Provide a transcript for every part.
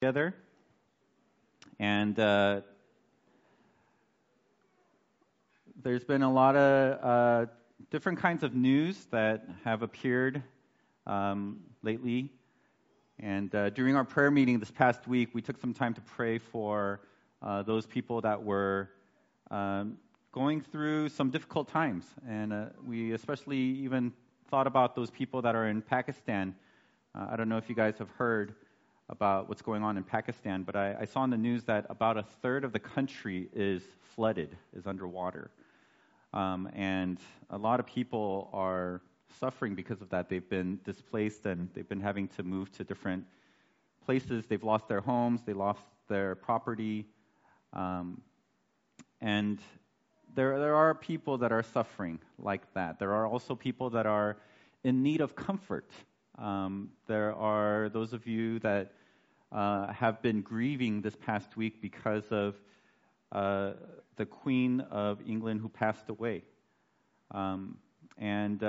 together. And there's been a lot of different kinds of news that have appeared lately. And during our prayer meeting this past week, we took some time to pray for those people that were going through some difficult times. And we especially even thought about those people that are in Pakistan. I don't know if you guys have heard about what's going on in Pakistan, but I saw in the news that about a third of the country is flooded, is underwater. And a lot of people are suffering because of that. They've been displaced and they've been having to move to different places. They've lost their homes, they lost their property. And there are people that are suffering like that. There are also people that are in need of comfort. There are those of you that have been grieving this past week because of the Queen of England who passed away. And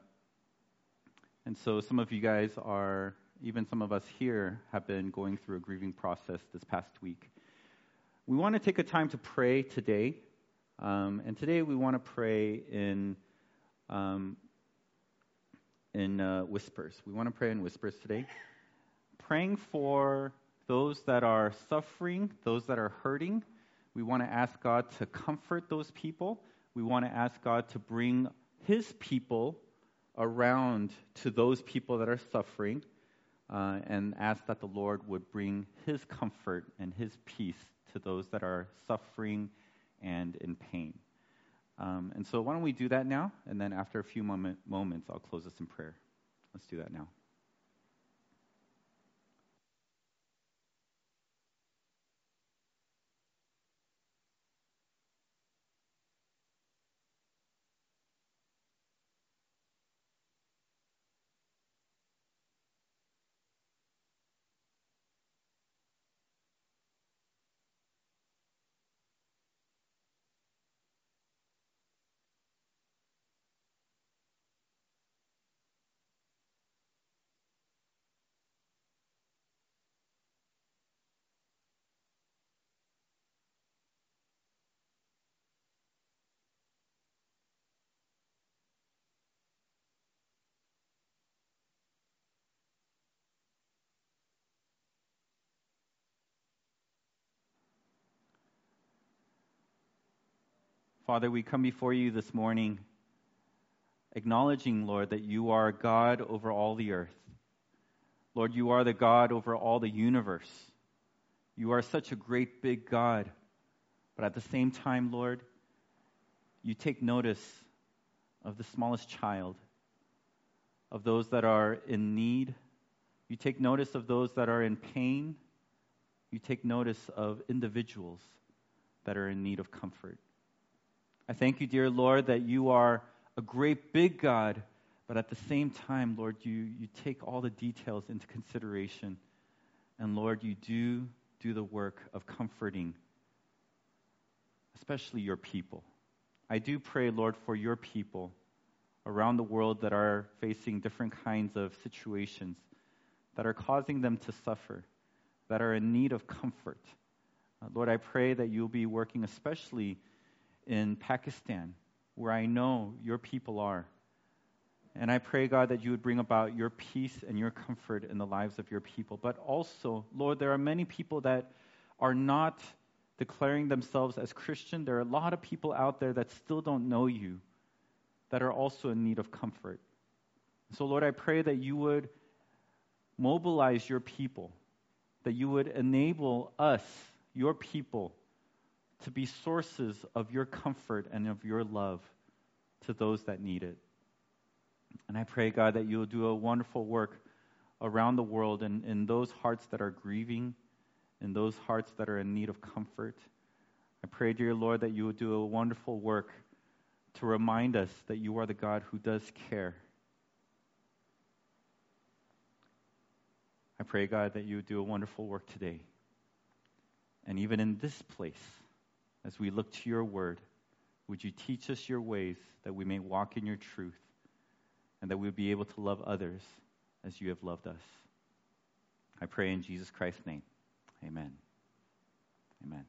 so some of you guys are, even some of us here, have been going through a grieving process this past week. We want to take a time to pray today. And today we want to pray in whispers. We want to pray in whispers today. Praying for those that are suffering, those that are hurting. We want to ask God to comfort those people. We want to ask God to bring His people around to those people that are suffering, and ask that the Lord would bring His comfort and His peace to those that are suffering and in pain. And so why don't we do that now, and then after a few moments, I'll close us in prayer. Let's do that now. Father, we come before you this morning acknowledging, Lord, that you are God over all the earth. Lord, you are the God over all the universe. You are such a great big God. But at the same time, Lord, you take notice of the smallest child, of those that are in need. You take notice of those that are in pain. You take notice of individuals that are in need of comfort. I thank you, dear Lord, that you are a great big God, but at the same time, Lord, you take all the details into consideration. And Lord, you do the work of comforting, especially your people. I do pray, Lord, for your people around the world that are facing different kinds of situations that are causing them to suffer, that are in need of comfort. Lord, I pray that you'll be working especially in Pakistan, where I know your people are. And I pray, God, that you would bring about your peace and your comfort in the lives of your people. But also, Lord, there are many people that are not declaring themselves as Christian. There are a lot of people out there that still don't know you, that are also in need of comfort. So, Lord, I pray that you would mobilize your people, that you would enable us, your people, to be sources of your comfort and of your love to those that need it. And I pray, God, that you will do a wonderful work around the world in those hearts that are grieving, in those hearts that are in need of comfort. I pray, dear Lord, that you will do a wonderful work to remind us that you are the God who does care. I pray, God, that you would do a wonderful work today. And even in this place, as we look to your word, would you teach us your ways that we may walk in your truth and that we would be able to love others as you have loved us. I pray in Jesus Christ's name. Amen. Amen.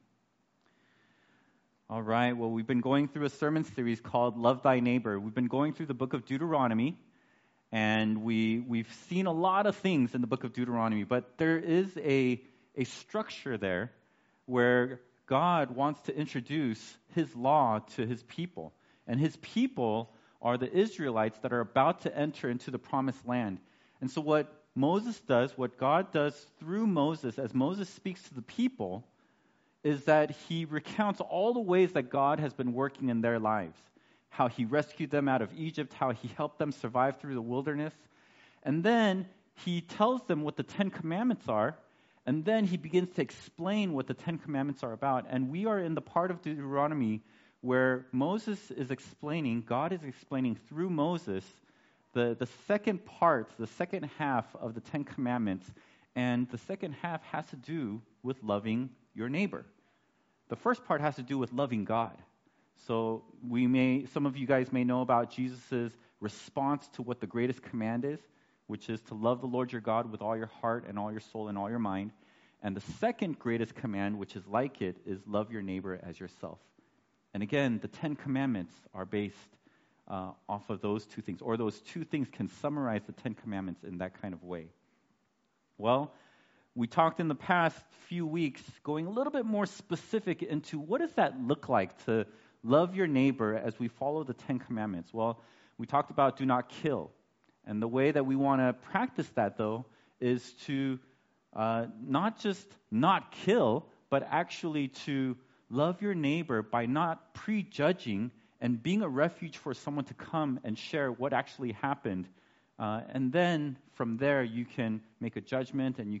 All right, well, we've been going through a sermon series called Love Thy Neighbor. We've been going through the book of Deuteronomy, and we've seen a lot of things in the book of Deuteronomy, but there is a structure there where God wants to introduce his law to his people. And his people are the Israelites that are about to enter into the promised land. And so what Moses does, what God does through Moses, as Moses speaks to the people, is that he recounts all the ways that God has been working in their lives. How he rescued them out of Egypt, how he helped them survive through the wilderness. And then he tells them what the Ten Commandments are, and then he begins to explain what the Ten Commandments are about. And we are in the part of Deuteronomy where Moses is explaining, God is explaining through Moses, the second part, the second half of the Ten Commandments. And the second half has to do with loving your neighbor. The first part has to do with loving God. So some of you guys may know about Jesus' response to what the greatest command is, which is to love the Lord your God with all your heart and all your soul and all your mind. And the second greatest command, which is like it, is love your neighbor as yourself. And again, the Ten Commandments are based off of those two things, or those two things can summarize the Ten Commandments in that kind of way. Well, we talked in the past few weeks going a little bit more specific into what does that look like to love your neighbor as we follow the Ten Commandments. Well, we talked about do not kill. And the way that we want to practice that, though, is to not just not kill, but actually to love your neighbor by not prejudging and being a refuge for someone to come and share what actually happened. And then from there, you can make a judgment and you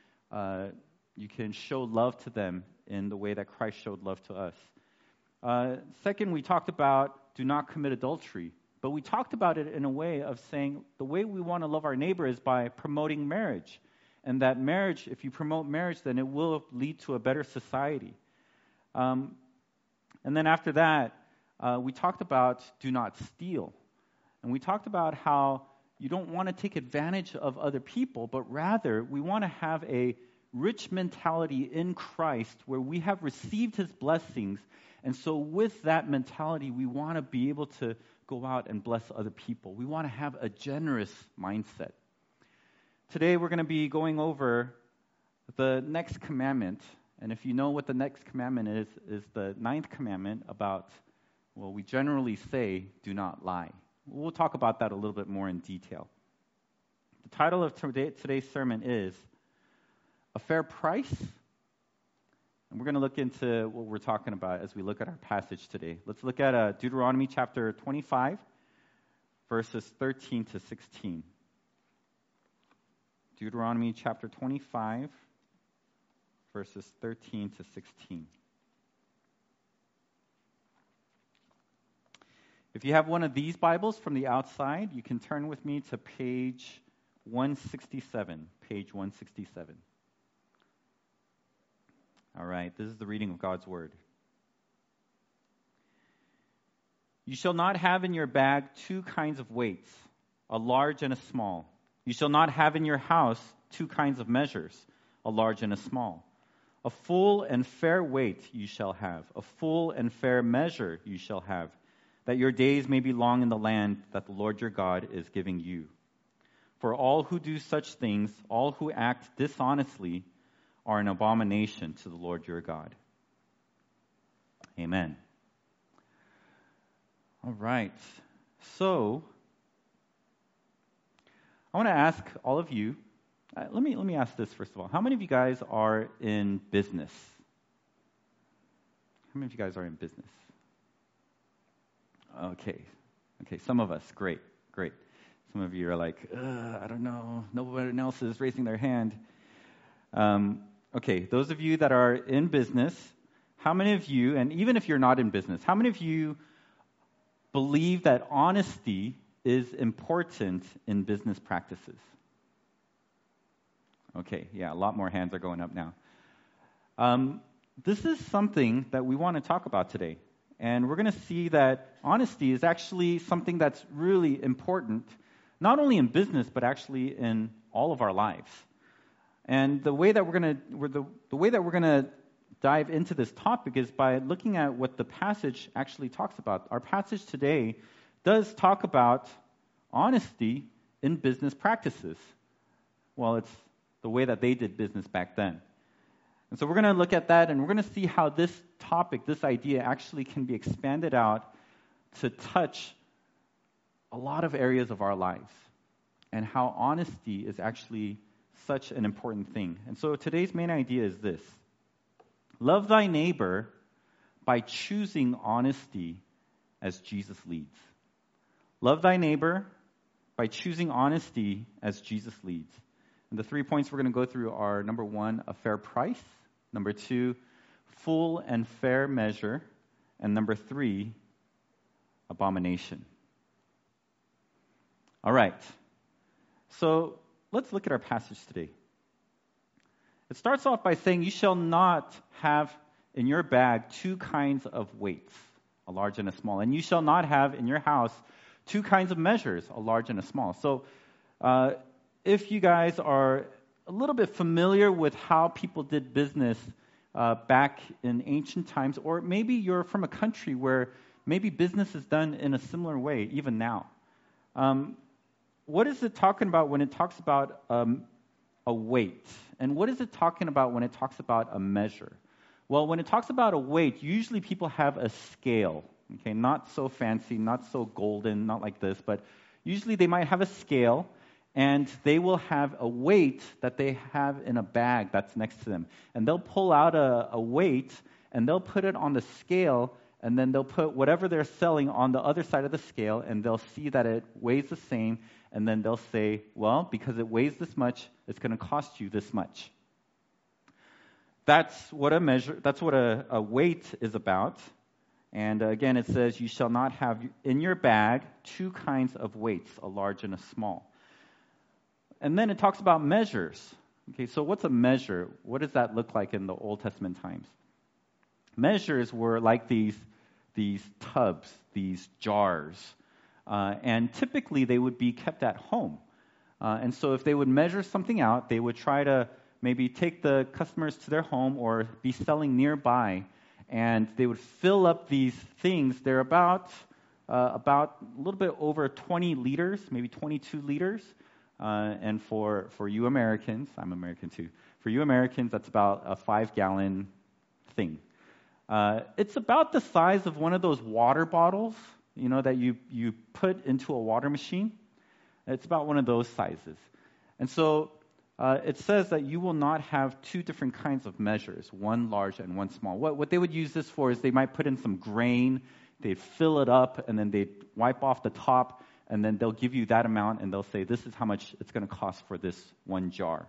can show love to them in the way that Christ showed love to us. Second, we talked about do not commit adultery. But we talked about it in a way of saying the way we want to love our neighbor is by promoting marriage. And that marriage, if you promote marriage, then it will lead to a better society. And then after that, we talked about do not steal. And we talked about how you don't want to take advantage of other people, but rather we want to have a rich mentality in Christ where we have received his blessings. And so with that mentality, we want to be able to go out and bless other people. We want to have a generous mindset. Today we're going to be going over the next commandment. And if you know what the next commandment is the 9th commandment about, well, we generally say, do not lie. We'll talk about that a little bit more in detail. The title of today's sermon is A Fair Price. And we're going to look into what we're talking about as we look at our passage today. Let's look at Deuteronomy chapter 25, verses 13 to 16. Deuteronomy chapter 25, verses 13 to 16. If you have one of these Bibles from the outside, you can turn with me to page 167. Page 167. All right, this is the reading of God's Word. You shall not have in your bag 2 kinds of weights, a large and a small. You shall not have in your house 2 kinds of measures, a large and a small. A full and fair weight you shall have, a full and fair measure you shall have, that your days may be long in the land that the Lord your God is giving you. For all who do such things, all who act dishonestly, are an abomination to the Lord your God. Amen. All right. So, I want to ask all of you, let me ask this first of all. How many of you guys are in business? How many of you guys are in business? Okay, some of us, great. Some of you are like, I don't know, nobody else is raising their hand. Okay, those of you that are in business, how many of you, and even if you're not in business, how many of you believe that honesty is important in business practices? Okay, yeah, a lot more hands are going up now. This is something that we want to talk about today. And we're going to see that honesty is actually something that's really important, not only in business, but actually in all of our lives. And the way that we're gonna dive into this topic is by looking at what the passage actually talks about. Our passage today does talk about honesty in business practices. Well, it's the way that they did business back then. And so we're going to look at that, and we're going to see how this topic, this idea, actually can be expanded out to touch a lot of areas of our lives, and how honesty is actually such an important thing. And so today's main idea is this: love thy neighbor by choosing honesty as Jesus leads. Love thy neighbor by choosing honesty as Jesus leads. And the 3 points we're going to go through are, number 1, a fair price; number 2, full and fair measure; and number 3, abomination. All right. So let's look at our passage today. It starts off by saying, you shall not have in your bag 2 kinds of weights, a large and a small. And you shall not have in your house 2 kinds of measures, a large and a small. So if you guys are a little bit familiar with how people did business back in ancient times, or maybe you're from a country where maybe business is done in a similar way, even now. What is it talking about when it talks about a weight? And what is it talking about when it talks about a measure? Well, when it talks about a weight, usually people have a scale. Okay, not so fancy, not so golden, not like this, but usually they might have a scale, and they will have a weight that they have in a bag that's next to them. And they'll pull out a weight, and they'll put it on the scale, and then they'll put whatever they're selling on the other side of the scale, and they'll see that it weighs the same, and then they'll say, well, because it weighs this much, it's going to cost you this much. That's what a weight is about. And again, it says, you shall not have in your bag 2 kinds of weights, a large and a small. And then it talks about measures. Okay, so what's a measure? What does that look like in the Old Testament times? Measures were like these tubs, these jars. And typically they would be kept at home. And so if they would measure something out, they would try to maybe take the customers to their home or be selling nearby. And they would fill up these things. They're about a little bit over 20 liters, maybe 22 liters. And for you Americans, I'm American too. For you Americans, that's about a 5-gallon thing. It's about the size of one of those water bottles, that you put into a water machine. It's about one of those sizes. And so it says that you will not have 2 different kinds of measures, one large and one small. What they would use this for is they might put in some grain, they'd fill it up, and then they'd wipe off the top, and then they'll give you that amount, and they'll say, this is how much it's going to cost for this one jar.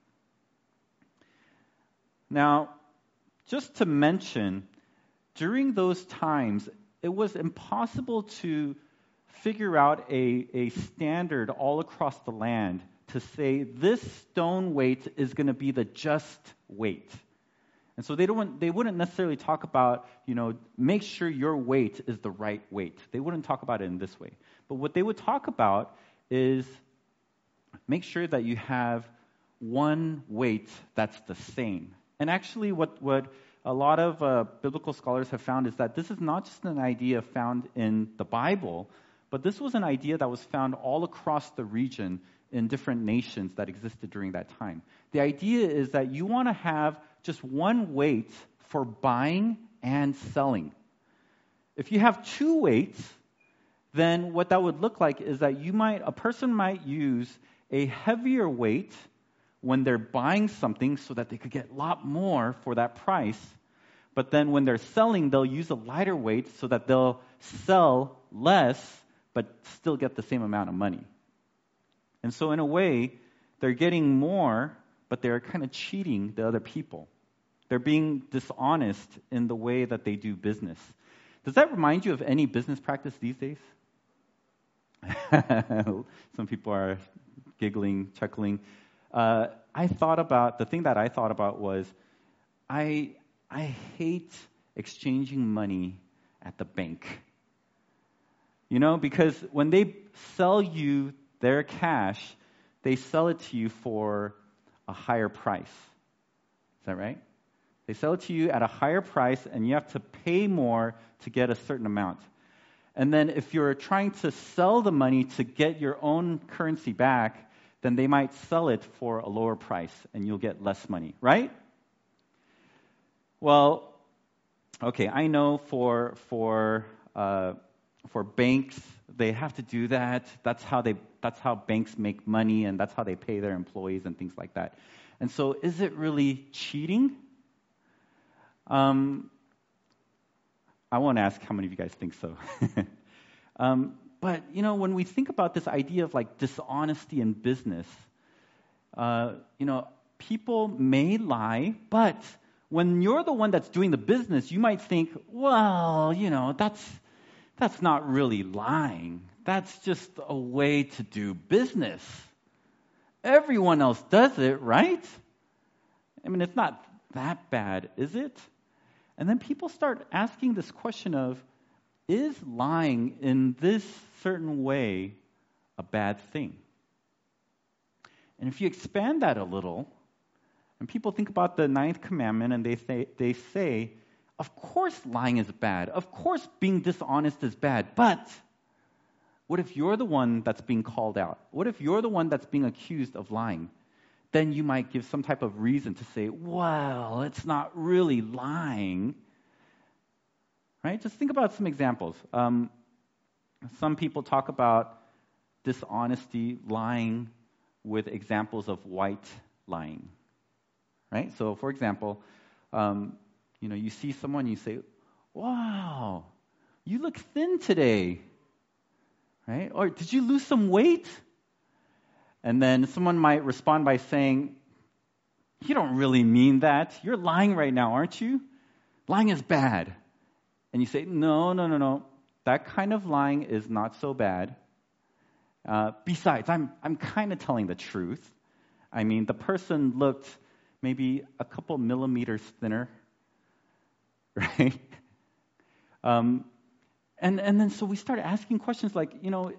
Now, just to mention, during those times, it was impossible to figure out a standard all across the land to say this stone weight is going to be the just weight. And so they wouldn't necessarily talk about, make sure your weight is the right weight. They wouldn't talk about it in this way. But what they would talk about is make sure that you have one weight that's the same. And actually what a lot of biblical scholars have found is that this is not just an idea found in the Bible, but this was an idea that was found all across the region in different nations that existed during that time. The idea is that you want to have just one weight for buying and selling. If you have 2 weights, then what that would look like is that a person might use a heavier weight when they're buying something so that they could get a lot more for that price. But then when they're selling, they'll use a lighter weight so that they'll sell less but still get the same amount of money. And so in a way, they're getting more, but they're kind of cheating the other people. They're being dishonest in the way that they do business. Does that remind you of any business practice these days? Some people are giggling, chuckling. The thing that I thought about was, I hate exchanging money at the bank. Because when they sell you their cash, they sell it to you for a higher price. Is that right? They sell it to you at a higher price, and you have to pay more to get a certain amount. And then if you're trying to sell the money to get your own currency back, then they might sell it for a lower price, and you'll get less money, right? Well, okay, I know for banks, they have to do that. That's how banks make money, and that's how they pay their employees and things like that. And so, is it really cheating? I won't ask how many of you guys think so. But, when we think about this idea of like dishonesty in business, people may lie, but when you're the one that's doing the business, you might think, well, that's not really lying. That's just a way to do business. Everyone else does it, right? I mean, it's not that bad, is it? And then people start asking this question of, is lying in this certain way a bad thing? And if you expand that a little, and people think about the 9th commandment, and they say, of course lying is bad. Of course being dishonest is bad. But what if you're the one that's being called out? What if you're the one that's being accused of lying? Then you might give some type of reason to say, well, it's not really lying. Right? Just think about some examples. Some people talk about dishonesty, lying, with examples of white lying. Right? So, for example, you see someone, you say, wow, you look thin today. Right? Or did you lose some weight? And then someone might respond by saying, you don't really mean that. You're lying right now, aren't you? Lying is bad. And you say, no. That kind of lying is not so bad. Besides, I'm kind of telling the truth. I mean, the person looked maybe a couple millimeters thinner, right? And then so we start asking questions like,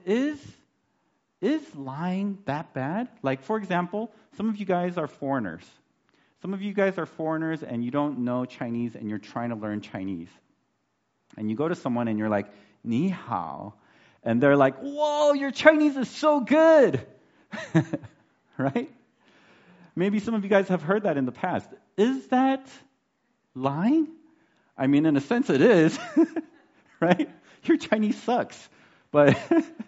is lying that bad? Like, for example, some of you guys are foreigners. Some of you guys are foreigners and you don't know Chinese and you're trying to learn Chinese. And you go to someone and you're like, ni hao. And they're like, whoa, your Chinese is so good. Right? Maybe some of you guys have heard that in the past. Is that lying? I mean, in a sense it is. Right? Your Chinese sucks. But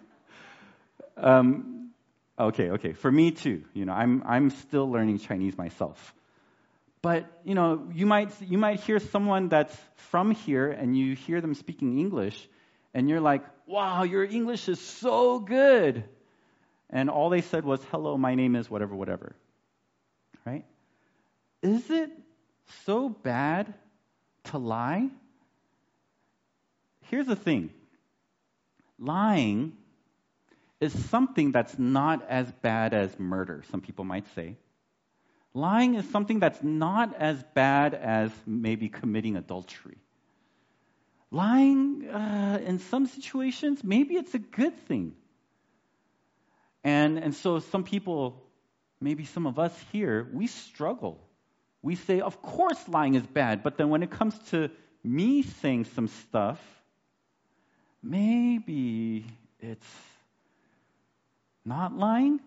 okay. For me too. I'm still learning Chinese myself. But you might hear someone that's from here and you hear them speaking English, and you're like, wow, your English is so good. And all they said was, hello, my name is whatever. Right? Is it so bad to lie? Here's the thing. Lying is something that's not as bad as murder, some people might say. Lying is something that's not as bad as maybe committing adultery. Lying, in some situations, maybe it's a good thing. And so some people, maybe some of us here, we struggle. We say, of course lying is bad, but then when it comes to me saying some stuff, maybe it's not lying.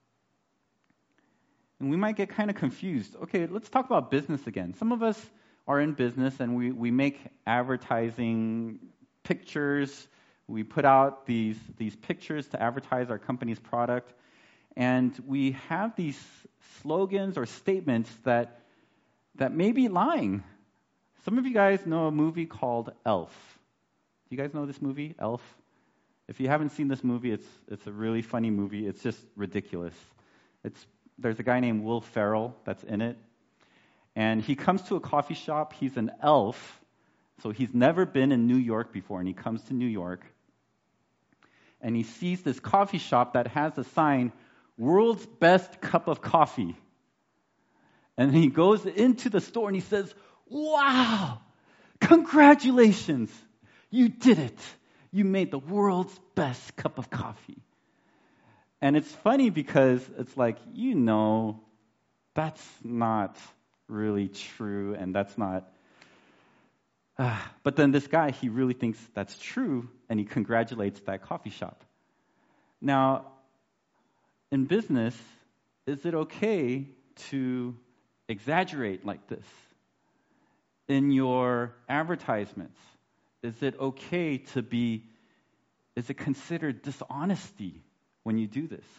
And we might get kind of confused. Okay, let's talk about business again. Some of us are in business and we make advertising pictures. We put out these pictures to advertise our company's product. And we have these slogans or statements that may be lying. Some of you guys know a movie called Elf. Do you guys know this movie, Elf? If you haven't seen this movie, it's a really funny movie. It's just ridiculous. There's a guy named Will Ferrell that's in it. And he comes to a coffee shop. He's an elf, so he's never been in New York before, and he comes to New York. And he sees this coffee shop that has a sign, World's Best Cup of Coffee. And he goes into the store and he says, wow, congratulations, you did it. You made the world's best cup of coffee. And it's funny because it's like, that's not really true, and that's not. But then this guy, he really thinks that's true, and he congratulates that coffee shop. Now, in business, is it okay to exaggerate like this? In your advertisements, is it okay to be, is it considered dishonesty when you do this?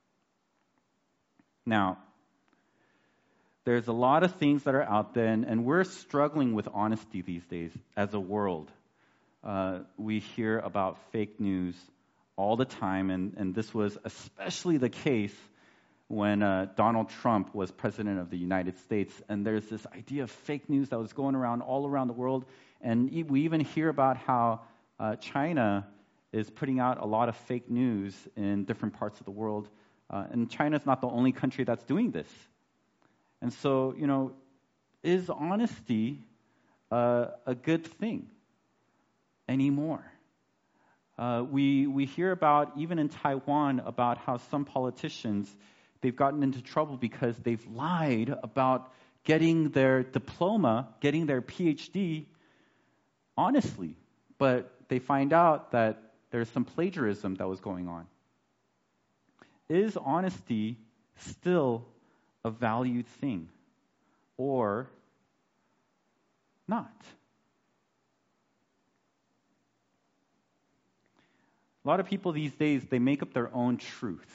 Now, there's a lot of things that are out there, and we're struggling with honesty these days as a world. We hear about fake news all the time, and this was especially the case when Donald Trump was president of the United States. And there's this idea of fake news that was going around all around the world. And we even hear about how China is putting out a lot of fake news in different parts of the world. And China's not the only country that's doing this. And so, is honesty a good thing anymore? We hear about, even in Taiwan, about how some politicians, they've gotten into trouble because they've lied about getting their diploma, getting their PhD honestly. But they find out that there's some plagiarism that was going on. Is honesty still a valued thing or not? A lot of people these days, they make up their own truth.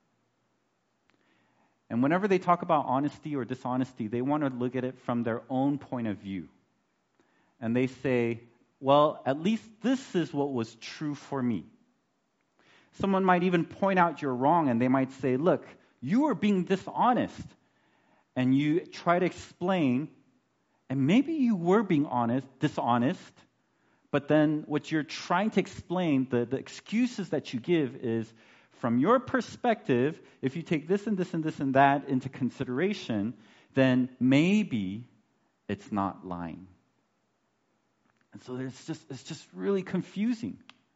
And whenever they talk about honesty or dishonesty, they want to look at it from their own point of view. And they say, well, at least this is what was true for me. Someone might even point out you're wrong, and they might say, look, you are being dishonest. And you try to explain, and maybe you were being dishonest, but then what you're trying to explain, the excuses that you give is, from your perspective, if you take this and this and this and that into consideration, then maybe it's not lying. And so it's just really confusing.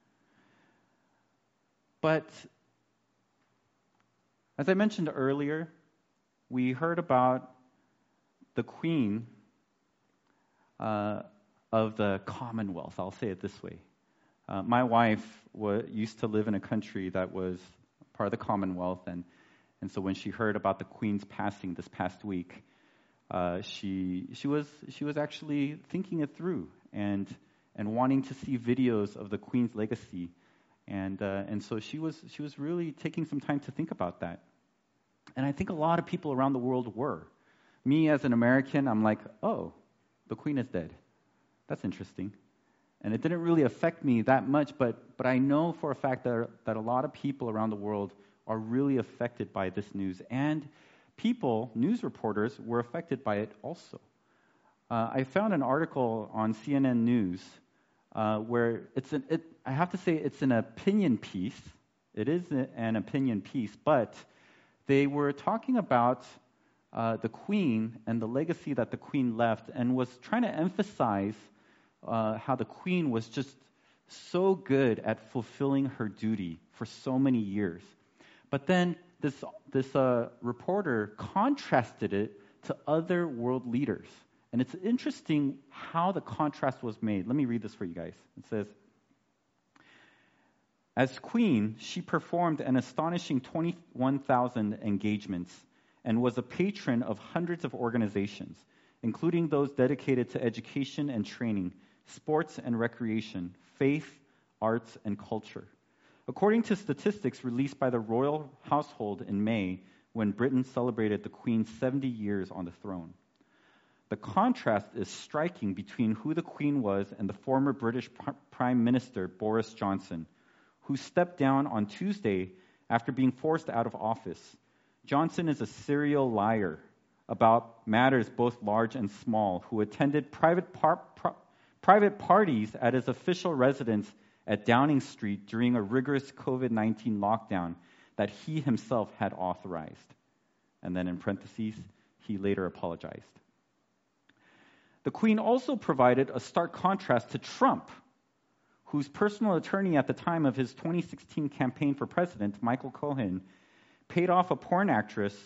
But as I mentioned earlier, we heard about the Queen of the Commonwealth. I'll say it this way. My wife used to live in a country that was part of the Commonwealth, and so when she heard about the Queen's passing this past week, she was actually thinking it through and wanting to see videos of the Queen's legacy, and so she was really taking some time to think about that. And I think a lot of people around the world were. Me as an American, I'm like, oh, the Queen is dead. That's interesting. And it didn't really affect me that much, but I know for a fact that a lot of people around the world are really affected by this news. And people, news reporters, were affected by it also. I found an article on CNN News where I have to say it's an opinion piece. It is an opinion piece, but they were talking about the Queen and the legacy that the Queen left, and was trying to emphasize how the Queen was just so good at fulfilling her duty for so many years. But then this reporter contrasted it to other world leaders. And it's interesting how the contrast was made. Let me read this for you guys. It says, as Queen, she performed an astonishing 21,000 engagements and was a patron of hundreds of organizations, including those dedicated to education and training, sports and recreation, faith, arts, and culture. According to statistics released by the royal household in May, when Britain celebrated the Queen's 70 years on the throne. The contrast is striking between who the Queen was and the former British Prime Minister Boris Johnson, who stepped down on Tuesday after being forced out of office. Johnson is a serial liar about matters both large and small, who attended private parties at his official residence at Downing Street during a rigorous COVID-19 lockdown that he himself had authorized. And then in parentheses, he later apologized. The Queen also provided a stark contrast to Trump, whose personal attorney at the time of his 2016 campaign for president, Michael Cohen, paid off a porn actress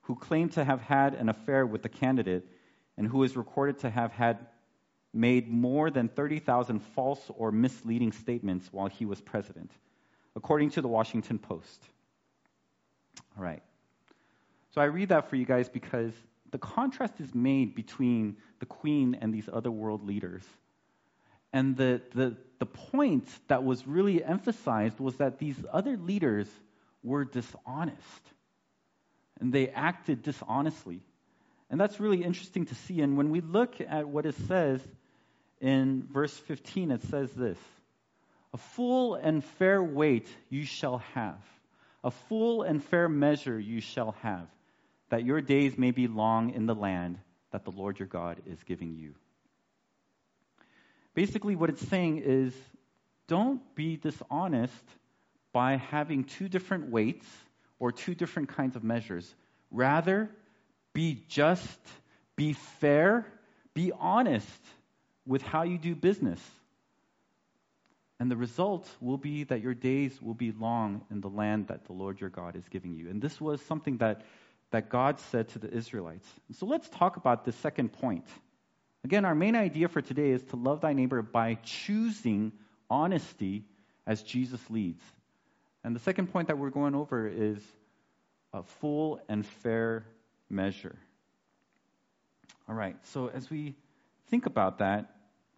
who claimed to have had an affair with the candidate and who is recorded to have had made more than 30,000 false or misleading statements while he was president, according to the Washington Post. All right. So I read that for you guys because the contrast is made between the Queen and these other world leaders. And the point that was really emphasized was that these other leaders were dishonest. And they acted dishonestly. And that's really interesting to see. And when we look at what it says in verse 15, it says this: "A full and fair weight you shall have. A full and fair measure you shall have, that your days may be long in the land that the Lord your God is giving you." Basically, what it's saying is, don't be dishonest by having two different weights or two different kinds of measures. Rather, be just, be fair, be honest with how you do business. And the result will be that your days will be long in the land that the Lord your God is giving you. And this was something that God said to the Israelites. So let's talk about the second point. Again, our main idea for today is to love thy neighbor by choosing honesty as Jesus leads. And the second point that we're going over is a full and fair measure. All right, so as we think about that,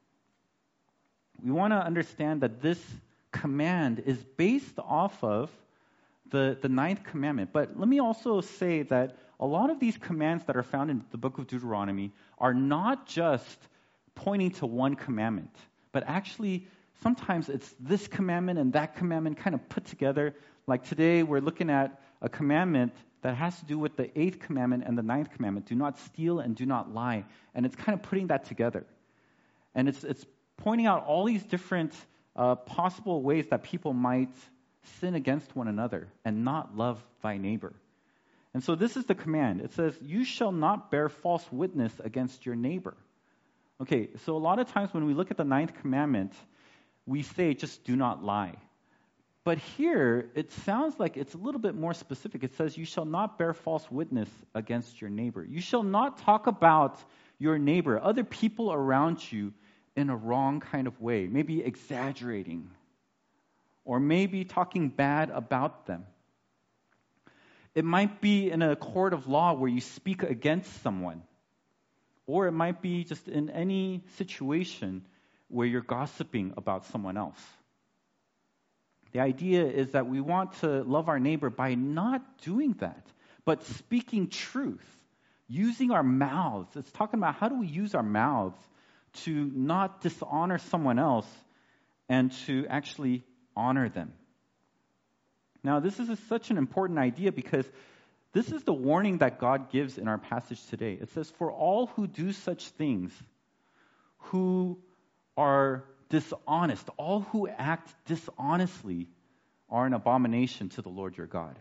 we want to understand that this command is based off of the ninth commandment. But let me also say that a lot of these commands that are found in the book of Deuteronomy are not just pointing to one commandment, but actually sometimes it's this commandment and that commandment kind of put together. Like today we're looking at a commandment that has to do with the 8th commandment and the 9th commandment. Do not steal and do not lie. And it's kind of putting that together. And it's pointing out all these different possible ways that people might sin against one another and not love thy neighbor. And so this is the command. It says, you shall not bear false witness against your neighbor. Okay, so a lot of times when we look at the 9th commandment, we say just do not lie. But here, it sounds like it's a little bit more specific. It says, you shall not bear false witness against your neighbor. You shall not talk about your neighbor, other people around you, in a wrong kind of way, maybe exaggerating, or maybe talking bad about them. It might be in a court of law where you speak against someone, or it might be just in any situation where you're gossiping about someone else. The idea is that we want to love our neighbor by not doing that, but speaking truth, using our mouths. It's talking about how do we use our mouths to not dishonor someone else and to actually honor them. Now, this is such an important idea because this is the warning that God gives in our passage today. It says, for all who do such things, who are dishonest, all who act dishonestly are an abomination to the Lord your God.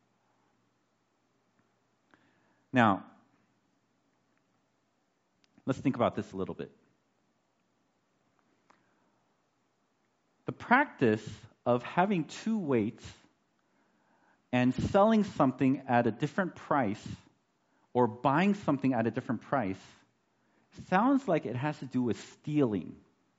Now, let's think about this a little bit. The practice of having two weights and selling something at a different price or buying something at a different price sounds like it has to do with stealing.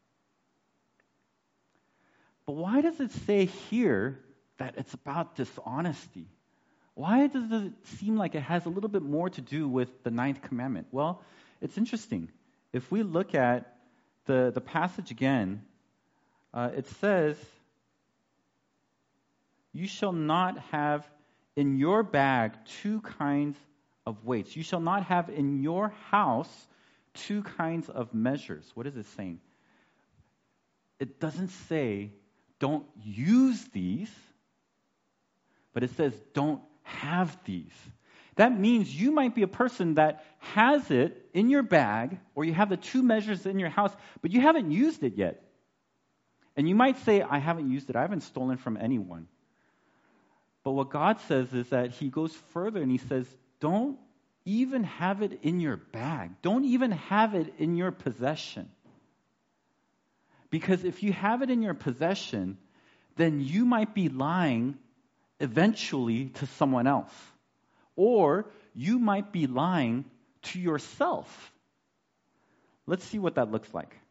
But why does it say here that it's about dishonesty? Why does it seem like it has a little bit more to do with the 9th commandment? Well, it's interesting. If we look at the passage again, it says, you shall not have in your bag two kinds of weights. You shall not have in your house two kinds of measures. What is it saying? It doesn't say don't use these, but it says don't have these. That means you might be a person that has it in your bag, or you have the two measures in your house, but you haven't used it yet. And you might say, I haven't used it. I haven't stolen from anyone. But what God says is that he goes further and he says, don't even have it in your bag. Don't even have it in your possession. Because if you have it in your possession, then you might be lying eventually to someone else. Or you might be lying to yourself. Let's see what that looks like.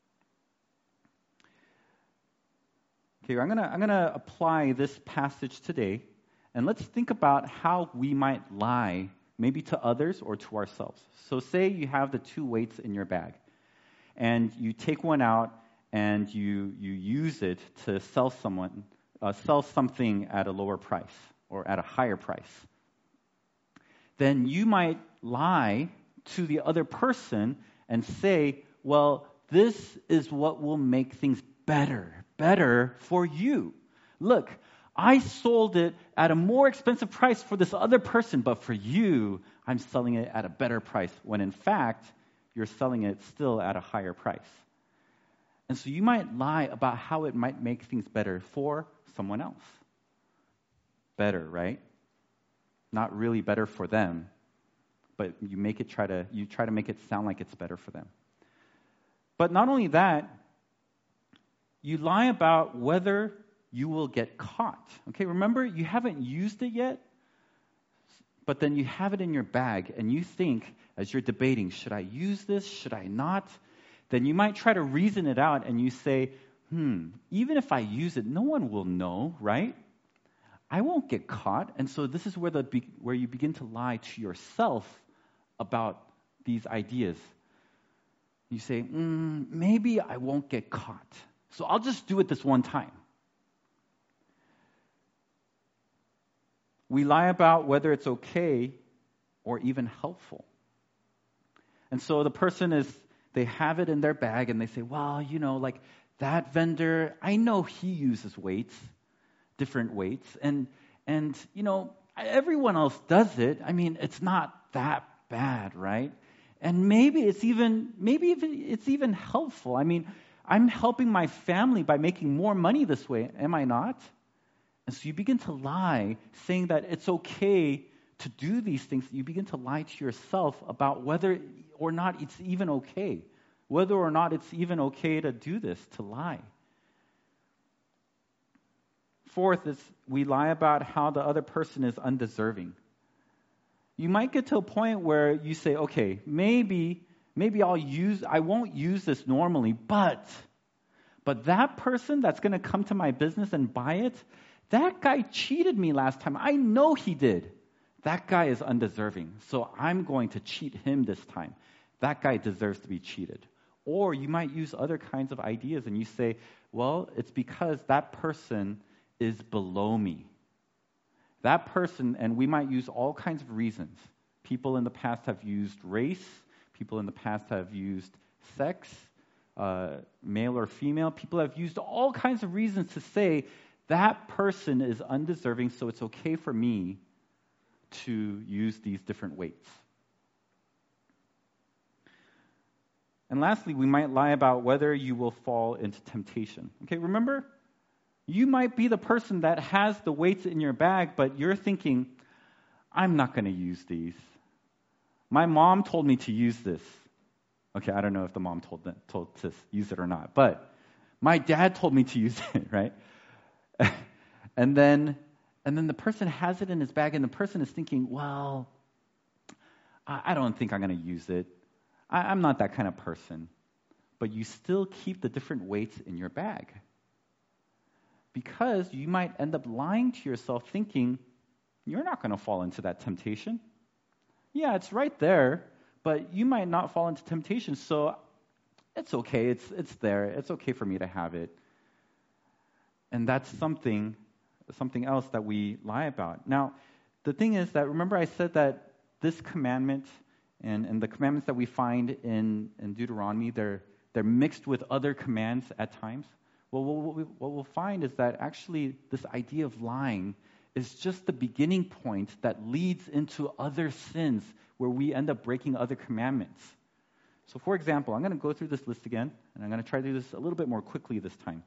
Okay, I'm gonna apply this passage today, and let's think about how we might lie, maybe to others or to ourselves. So say you have the 2 weights in your bag, and you take one out and you use it to sell something at a lower price or at a higher price. Then you might lie to the other person and say, well, this is what will make things better for you. Look, I sold it at a more expensive price for this other person, but for you, I'm selling it at a better price, when in fact, you're selling it still at a higher price. And so you might lie about how it might make things better for someone else. Better, right? Not really better for them, but you try to make it sound like it's better for them. But not only that, you lie about whether you will get caught. Okay, remember, you haven't used it yet, but then you have it in your bag, and you think, as you're debating, should I use this, should I not? Then you might try to reason it out, and you say, even if I use it, no one will know, right? I won't get caught. And so this is where you begin to lie to yourself about these ideas. You say, maybe I won't get caught, so I'll just do it this one time. We lie about whether it's okay or even helpful. And so the person they have it in their bag and they say, well, like that vendor, I know he uses weights, different weights, and everyone else does it. I mean, it's not that bad, right? And maybe it's even helpful. I mean, I'm helping my family by making more money this way, am I not? And so you begin to lie, saying that it's okay to do these things. You begin to lie to yourself about whether or not it's even okay. Whether or not it's even okay to do this, to lie. Fourth is we lie about how the other person is undeserving. You might get to a point where you say, okay, maybe I won't use this normally, but that person that's going to come to my business and buy it, that guy cheated me last time. I know he did. That guy is undeserving, so I'm going to cheat him this time. That guy deserves to be cheated. Or you might use other kinds of ideas and you say, well, it's because that person is below me. That person, and we might use all kinds of reasons. People in the past have used race. People in the past have used sex, male or female. People have used all kinds of reasons to say that person is undeserving, so it's okay for me to use these different weights. And lastly, we might lie about whether you will fall into temptation. Okay, remember? You might be the person that has the weights in your bag, but you're thinking, I'm not going to use these. My mom told me to use this. Okay, I don't know if the mom told to use it or not, but my dad told me to use it, right? And then the person has it in his bag, and the person is thinking, well, I don't think I'm going to use it. I'm not that kind of person. But you still keep the different weights in your bag. Because you might end up lying to yourself thinking, you're not going to fall into that temptation. Yeah, it's right there, but you might not fall into temptation, so it's okay. It's there. It's okay for me to have it. And that's something else that we lie about. Now, the thing is that, remember I said that this commandment and the commandments that we find in Deuteronomy, they're mixed with other commands at times. Well, what we'll find is that actually this idea of lying is just the beginning point that leads into other sins where we end up breaking other commandments. So, for example, I'm going to go through this list again, and I'm going to try to do this a little bit more quickly this time.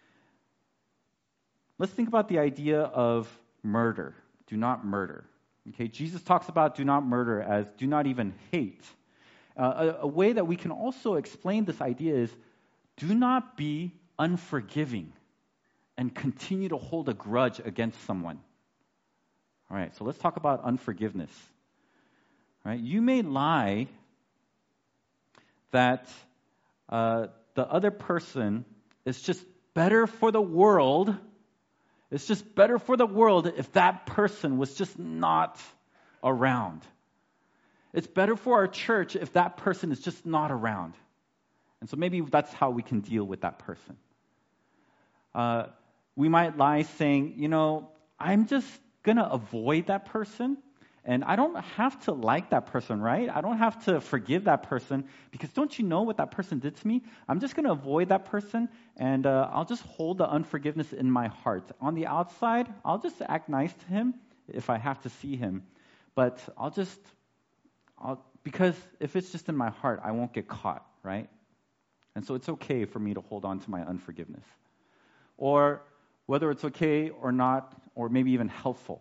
Let's think about the idea of murder. Do not murder. Okay, Jesus talks about do not murder as do not even hate. A way that we can also explain this idea is do not be unforgiving and continue to hold a grudge against someone. All right, so let's talk about unforgiveness. right? You may lie that the other person is just better for the world. It's just better for the world if that person was just not around. It's better for our church if that person is just not around. And so maybe that's how we can deal with that person. We might lie saying, I'm just going to avoid that person. And I don't have to like that person, right? I don't have to forgive that person because don't you know what that person did to me? I'm just going to avoid that person and I'll just hold the unforgiveness in my heart. On the outside, I'll just act nice to him if I have to see him. But because if it's just in my heart, I won't get caught, right? And so it's okay for me to hold on to my unforgiveness. Or whether it's okay or not, or maybe even helpful.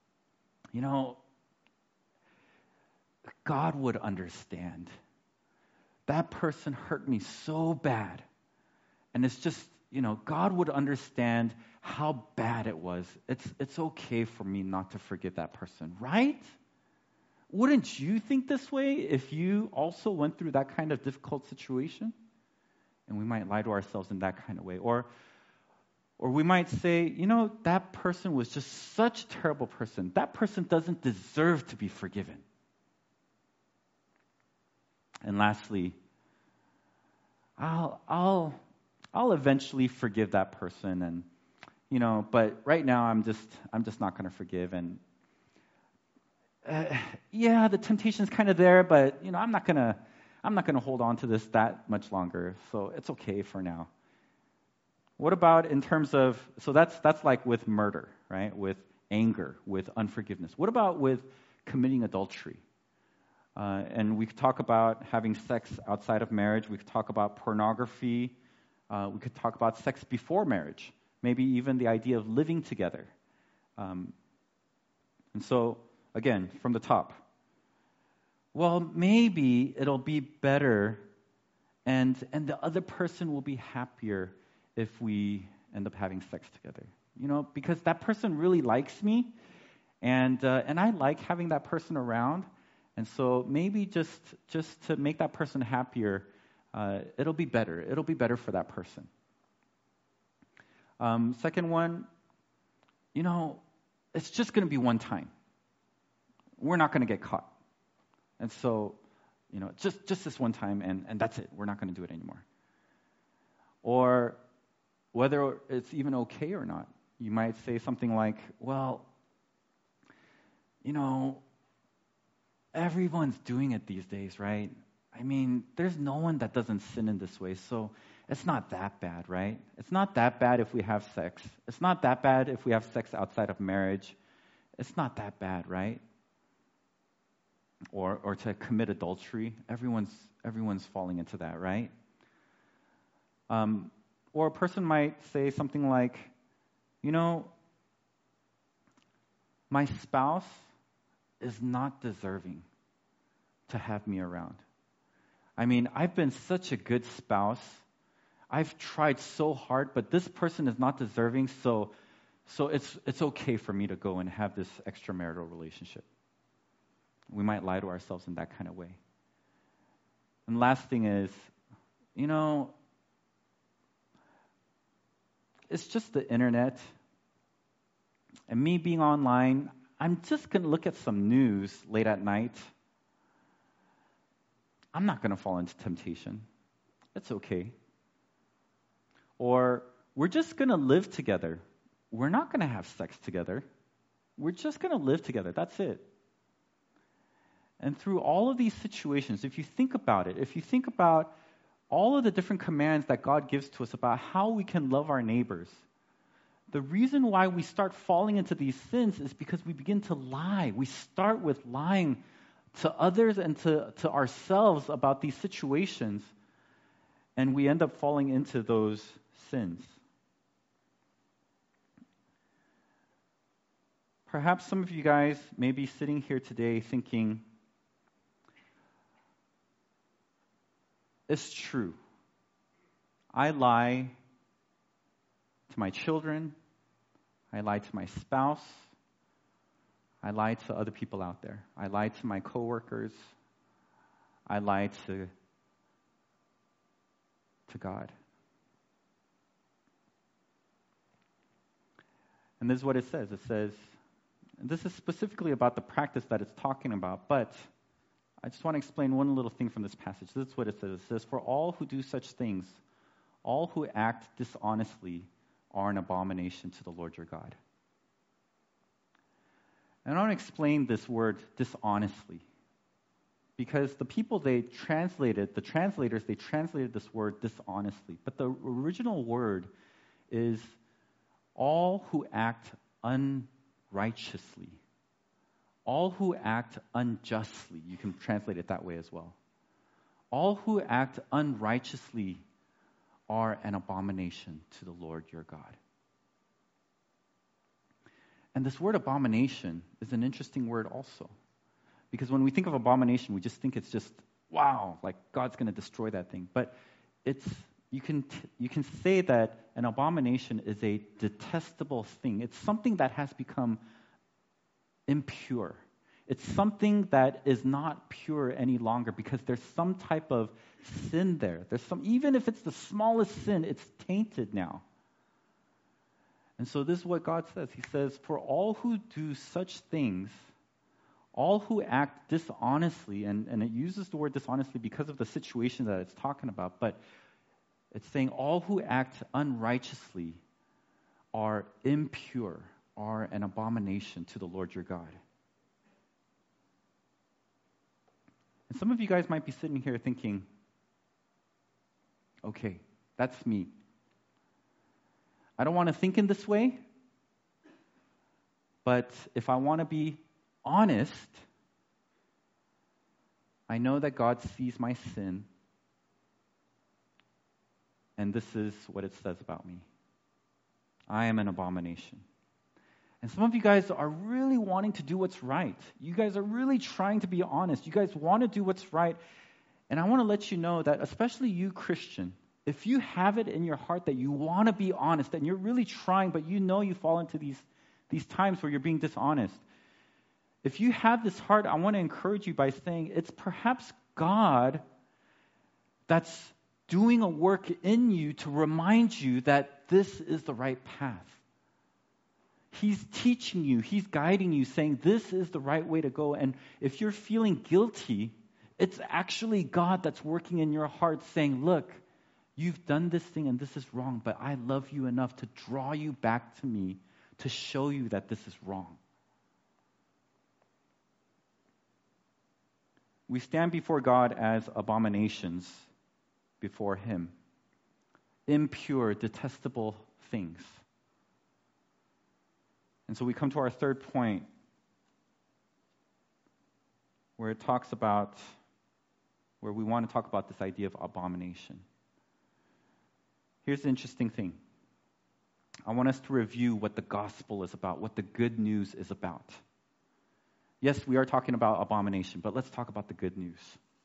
God would understand. That person hurt me so bad. And it's just, God would understand how bad it was. It's okay for me not to forgive that person, right? Wouldn't you think this way if you also went through that kind of difficult situation? And we might lie to ourselves in that kind of way. Or we might say, that person was just such a terrible person. That person doesn't deserve to be forgiven. And lastly, I'll eventually forgive that person, and but right now I'm just not going to forgive. And the temptation's kind of there, but I'm not gonna hold on to this that much longer. So it's okay for now. What about in terms of, so that's like with murder, right? With anger, with unforgiveness. What about with committing adultery? And we could talk about having sex outside of marriage. We could talk about pornography. We could talk about sex before marriage. Maybe even the idea of living together. And so, again, from the top. Well, maybe it'll be better and the other person will be happier if we end up having sex together. Because that person really likes me and I like having that person around. And so maybe just to make that person happier, it'll be better. It'll be better for that person. Second one, it's just going to be one time. We're not going to get caught. And so, just this one time, and that's it. We're not going to do it anymore. Or whether it's even okay or not, you might say something like, well, everyone's doing it these days, right? I mean, there's no one that doesn't sin in this way, so it's not that bad, right? It's not that bad if we have sex. It's not that bad if we have sex outside of marriage. It's not that bad, right? Or to commit adultery. Everyone's falling into that, right? Or a person might say something like, my spouse is not deserving to have me around. I mean, I've been such a good spouse. I've tried so hard, but this person is not deserving, so it's okay for me to go and have this extramarital relationship. We might lie to ourselves in that kind of way. And last thing is, it's just the internet. And me being online, I'm just going to look at some news late at night. I'm not going to fall into temptation. It's okay. Or we're just going to live together. We're not going to have sex together. We're just going to live together. That's it. And through all of these situations, if you think about it, if you think about all of the different commands that God gives to us about how we can love our neighbors, the reason why we start falling into these sins is because we begin to lie. We start with lying to others and to ourselves about these situations, and we end up falling into those sins. Perhaps some of you guys may be sitting here today thinking, it's true. I lie to my children. I lie to my spouse. I lie to other people out there. I lie to my coworkers. I lie to God. And this is what it says. It says, and this is specifically about the practice that it's talking about, but I just want to explain one little thing from this passage. This is what it says. It says, for all who do such things, all who act dishonestly are an abomination to the Lord your God. And I want to explain this word dishonestly, because the people they translated this word dishonestly. But the original word is all who act unrighteously. All who act unjustly. You can translate it that way as well. All who act unrighteously are an abomination to the Lord your God. And this word abomination is an interesting word also. Because when we think of abomination, we just think it's just, wow, like God's going to destroy that thing. But you can say that an abomination is a detestable thing. It's something that has become impure. It's something that is not pure any longer because there's some type of sin there. Even if it's the smallest sin, it's tainted now. And so this is what God says. He says, for all who do such things, all who act dishonestly, and it uses the word dishonestly because of the situation that it's talking about, but it's saying all who act unrighteously are impure, are an abomination to the Lord your God. And some of you guys might be sitting here thinking, okay, that's me. I don't want to think in this way, but if I want to be honest, I know that God sees my sin, and this is what it says about me. I am an abomination. And some of you guys are really wanting to do what's right. You guys are really trying to be honest. You guys want to do what's right. And I want to let you know that, especially you, Christian, if you have it in your heart that you want to be honest and you're really trying, but you know you fall into these times where you're being dishonest, if you have this heart, I want to encourage you by saying it's perhaps God that's doing a work in you to remind you that this is the right path. He's teaching you, He's guiding you, saying this is the right way to go. And if you're feeling guilty, it's actually God that's working in your heart saying, look, you've done this thing and this is wrong, but I love you enough to draw you back to me to show you that this is wrong. We stand before God as abominations before Him. Impure, detestable things. And so we come to our third point, where we want to talk about this idea of abomination. Here's the interesting thing. I want us to review what the gospel is about, what the good news is about. Yes, we are talking about abomination, but let's talk about the good news.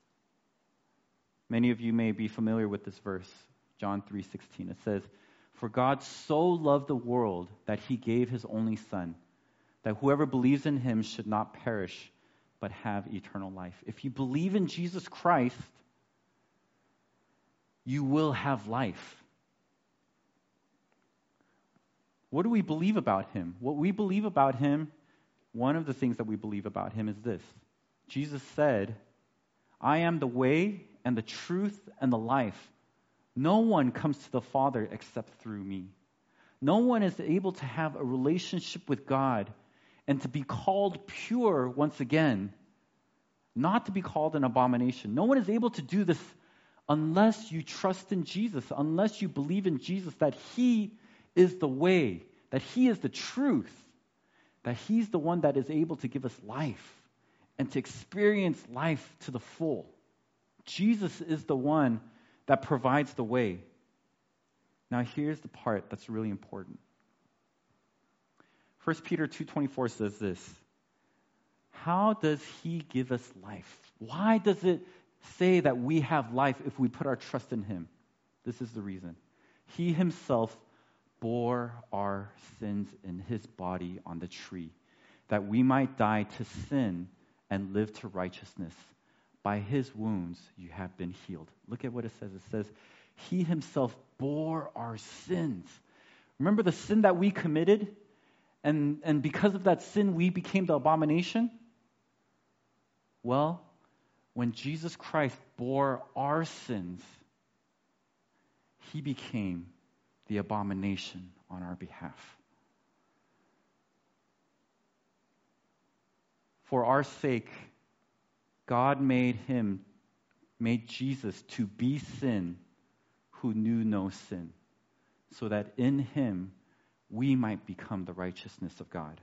Many of you may be familiar with this verse, John 3:16. It says, for God so loved the world that He gave His only Son, that whoever believes in Him should not perish, but have eternal life. If you believe in Jesus Christ, you will have life. What do we believe about Him? What we believe about Him, one of the things that we believe about Him is this. Jesus said, I am the way and the truth and the life. No one comes to the Father except through me. No one is able to have a relationship with God and to be called pure once again, not to be called an abomination. No one is able to do this unless you trust in Jesus, unless you believe in Jesus, that He is the way, that He is the truth, that He's the one that is able to give us life and to experience life to the full. Jesus is the one that provides the way. Now here's the part that's really important. 1 Peter 2:24 says this. How does He give us life? Why does it say that we have life if we put our trust in Him? This is the reason. He Himself bore our sins in His body on the tree, that we might die to sin and live to righteousness. By his wounds you have been healed. Look at what it says. It says, he himself bore our sins. Remember the sin that we committed? And because of that sin, we became the abomination? Well, when Jesus Christ bore our sins, he became the abomination on our behalf. For our sake, God made Jesus to be sin who knew no sin, so that in him we might become the righteousness of God.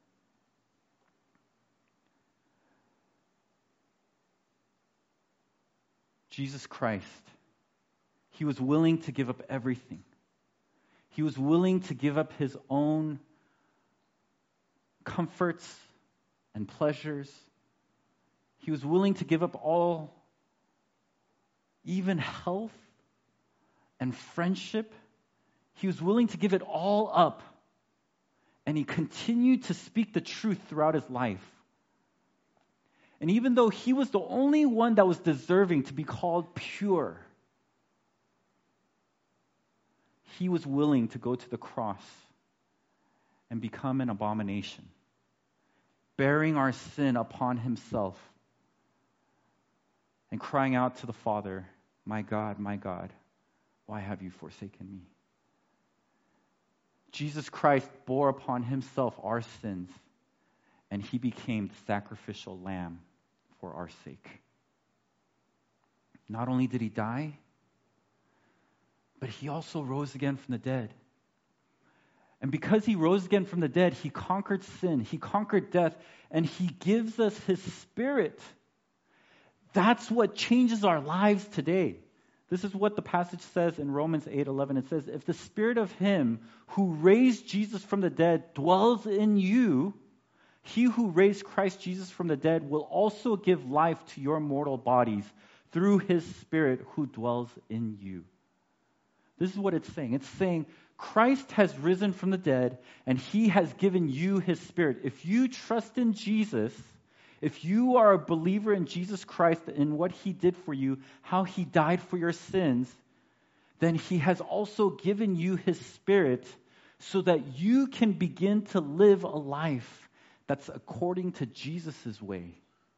Jesus Christ, he was willing to give up everything. He was willing to give up his own comforts and pleasures. He was willing to give up all, even health and friendship. He was willing to give it all up. And he continued to speak the truth throughout his life. And even though he was the only one that was deserving to be called pure, he was willing to go to the cross and become an abomination, bearing our sin upon himself and crying out to the Father, my God, why have you forsaken me? Jesus Christ bore upon himself our sins, and he became the sacrificial lamb for our sake. Not only did he die, but he also rose again from the dead. And because he rose again from the dead, he conquered sin, he conquered death, and he gives us his Spirit. That's what changes our lives today. This is what the passage says in Romans 8:11. It says, if the Spirit of him who raised Jesus from the dead dwells in you, he who raised Christ Jesus from the dead will also give life to your mortal bodies through his Spirit who dwells in you. This is what it's saying. It's saying Christ has risen from the dead and he has given you his Spirit. If you trust in Jesus, if you are a believer in Jesus Christ and what he did for you, how he died for your sins, then he has also given you his Spirit so that you can begin to live a life that's according to Jesus' way.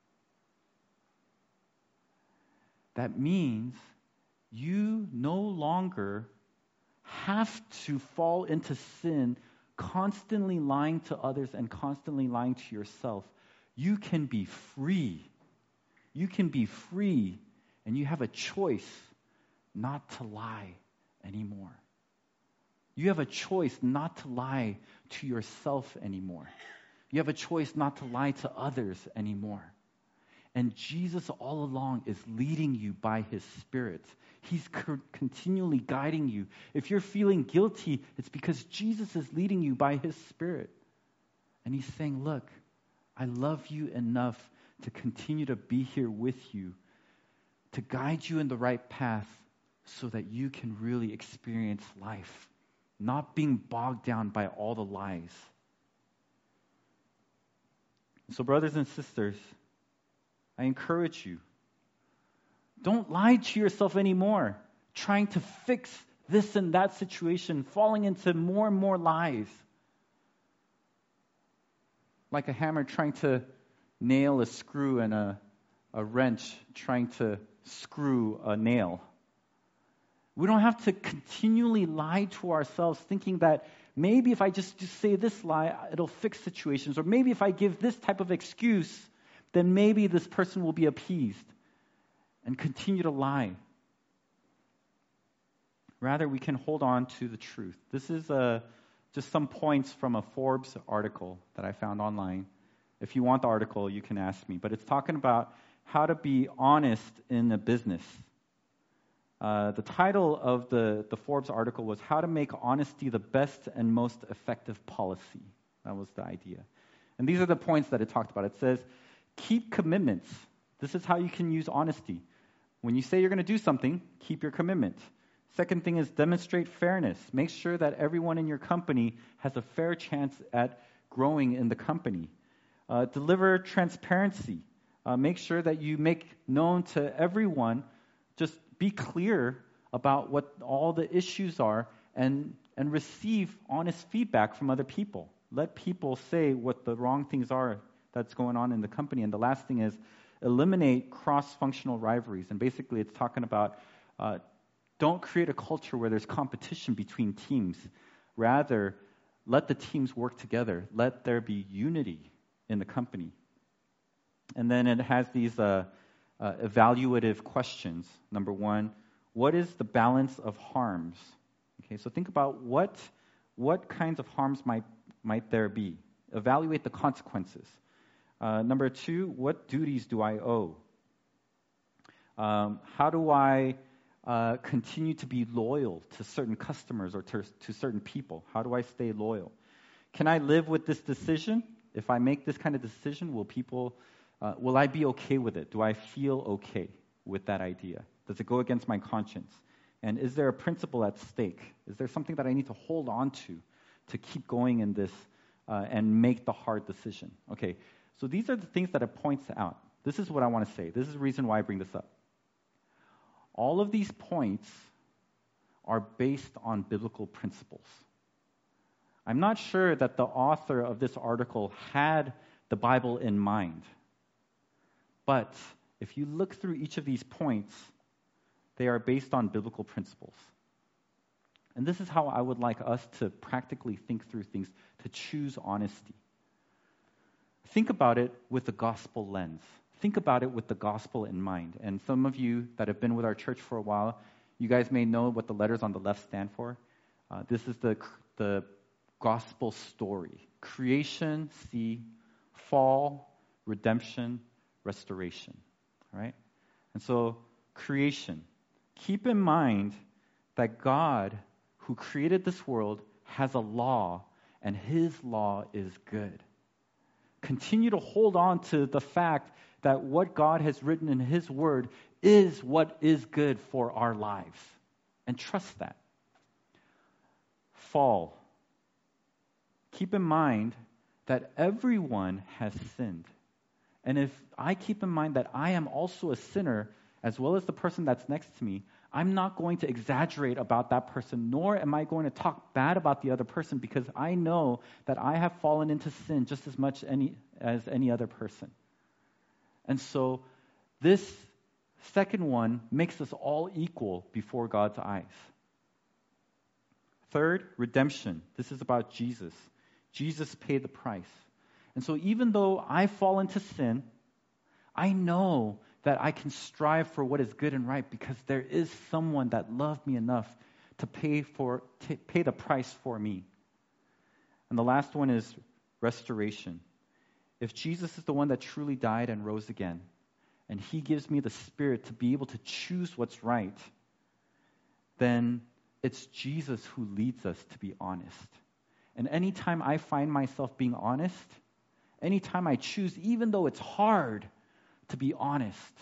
That means you no longer have to fall into sin, constantly lying to others and constantly lying to yourself. You can be free. You can be free, and you have a choice not to lie anymore. You have a choice not to lie to yourself anymore. You have a choice not to lie to others anymore. And Jesus all along is leading you by his Spirit. He's continually guiding you. If you're feeling guilty, it's because Jesus is leading you by his Spirit. And he's saying, look, I love you enough to continue to be here with you, to guide you in the right path so that you can really experience life, not being bogged down by all the lies. So, brothers and sisters, I encourage you, don't lie to yourself anymore, trying to fix this and that situation, falling into more and more lies. Like a hammer trying to nail a screw and a wrench trying to screw a nail. We don't have to continually lie to ourselves thinking that maybe if I just say this lie, it'll fix situations. Or maybe if I give this type of excuse, then maybe this person will be appeased. And continue to lie. Rather, we can hold on to the truth. This is just some points from a Forbes article that I found online. If you want the article, you can ask me. But it's talking about how to be honest in a business. The title of the Forbes article was How to Make Honesty the Best and Most Effective Policy. That was the idea. And these are the points that it talked about. It says, keep commitments. This is how you can use honesty. When you say you're going to do something, keep your commitment. Second thing is demonstrate fairness. Make sure that everyone in your company has a fair chance at growing in the company. Deliver transparency. Make sure that you make known to everyone, just be clear about what all the issues are and receive honest feedback from other people. Let people say what the wrong things are that's going on in the company. And the last thing is eliminate cross-functional rivalries. And basically it's talking about don't create a culture where there's competition between teams. Rather, let the teams work together. Let there be unity in the company. And then it has these evaluative questions. Number one, what is the balance of harms? Okay, so think about what kinds of harms might there be. Evaluate the consequences. Number two, what duties do I owe? How do I continue to be loyal to certain customers or to certain people? How do I stay loyal? Can I live with this decision? If I make this kind of decision, will I be okay with it? Do I feel okay with that idea? Does it go against my conscience? And is there a principle at stake? Is there something that I need to hold on to keep going in this and make the hard decision? Okay, so these are the things that it points out. This is what I want to say. This is the reason why I bring this up. All of these points are based on biblical principles. I'm not sure that the author of this article had the Bible in mind. But if you look through each of these points, they are based on biblical principles. And this is how I would like us to practically think through things, to choose honesty. Think about it with the gospel lens. Think about it with the gospel in mind. And some of you that have been with our church for a while, you guys may know what the letters on the left stand for. This is the gospel story. Creation, see, fall, redemption, restoration. All right? And so, creation. Keep in mind that God, who created this world, has a law, and his law is good. Continue to hold on to the fact that what God has written in his word is what is good for our lives. And trust that. Fall. Keep in mind that everyone has sinned. And if I keep in mind that I am also a sinner, as well as the person that's next to me, I'm not going to exaggerate about that person, nor am I going to talk bad about the other person, because I know that I have fallen into sin just as much as any other person. And so this second one makes us all equal before God's eyes. Third, redemption. This is about Jesus. Jesus paid the price. And so even though I fall into sin, I know that I can strive for what is good and right because there is someone that loved me enough to pay the price for me. And the last one is restoration. If Jesus is the one that truly died and rose again, and he gives me the Spirit to be able to choose what's right, then it's Jesus who leads us to be honest. And anytime I find myself being honest, anytime I choose, even though it's hard, to be honest,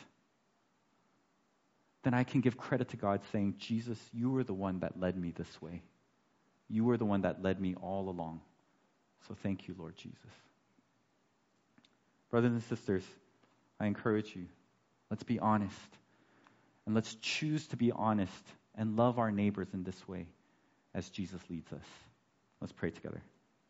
then I can give credit to God saying, Jesus, you were the one that led me this way. You were the one that led me all along. So thank you, Lord Jesus. Brothers and sisters, I encourage you, let's be honest. And let's choose to be honest and love our neighbors in this way as Jesus leads us. Let's pray together.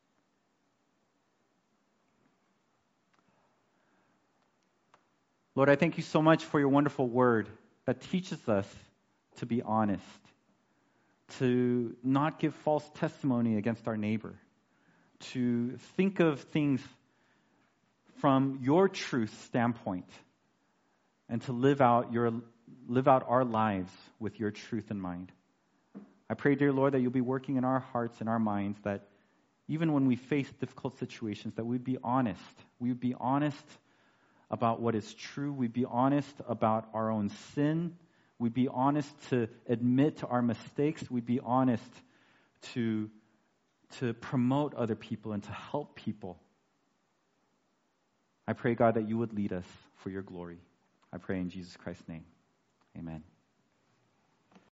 Lord, I thank you so much for your wonderful word that teaches us to be honest, to not give false testimony against our neighbor, to think of things from your truth standpoint, and to live out our lives with your truth in mind. I pray, dear Lord, that you'll be working in our hearts and our minds, that even when we face difficult situations, that we'd be honest. We would be honest about what is true. We'd be honest about our own sin. We'd be honest to admit our mistakes. We'd be honest to promote other people and to help people. I pray, God, that you would lead us for your glory. I pray in Jesus Christ's name. Amen.